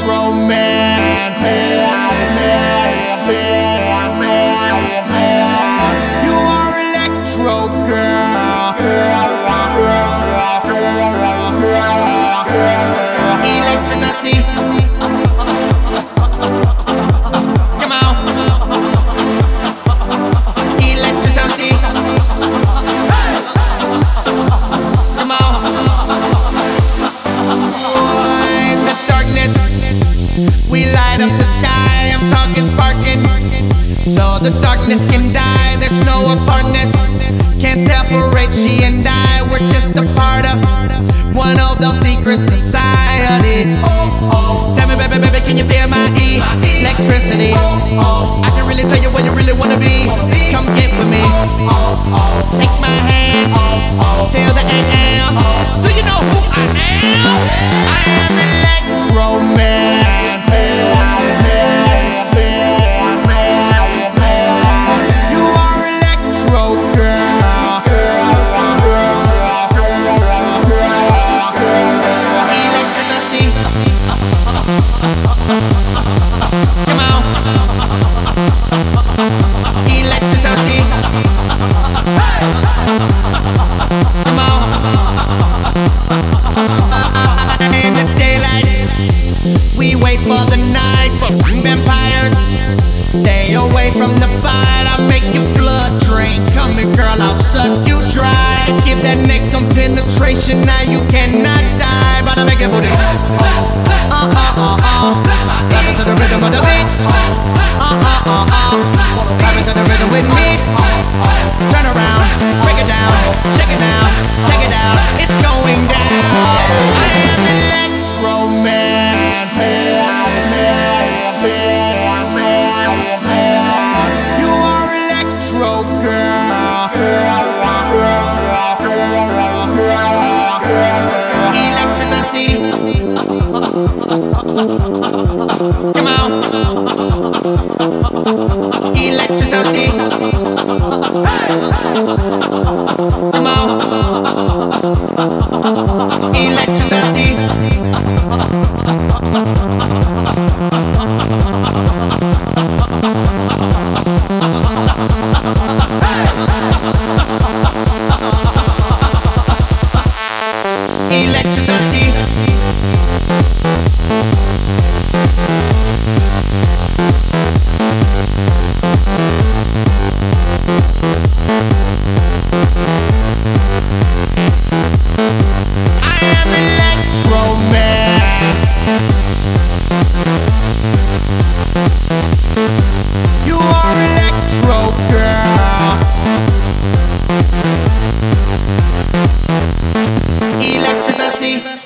electro man. You are electro girl. Electricity. Come on. Electricity. Come on. In the darkness, we light up the sky. I'm talking sparking, so the darkness can die. There's no apartness, can't separate she and I. We're just a part of one of those secret societies. Tell me, baby, baby, can you feel my electricity? I can really tell you where you really wanna be. Come get with me. Take my hand till the AM. Do you know who I am? I am electro man. You are electro girl. Electricity. Come on. Electricity. Come on. In the daylight, we wait for the night. For vampires, stay away from the fight. I'll make your blood drain. Come here, girl, I'll suck you dry. Give that neck some penetration. Now you cannot die, but I'll make it booty. Clap it to the rhythm of the beat. Clap it to the rhythm with me. Turn around, break it down, check it out, take it out. It's going down. I am electro man. You are electro girl. Electricity. Come on. Electricity. Come on. Electricity. Electricity. I am electro man. You are electro girl. Electricity.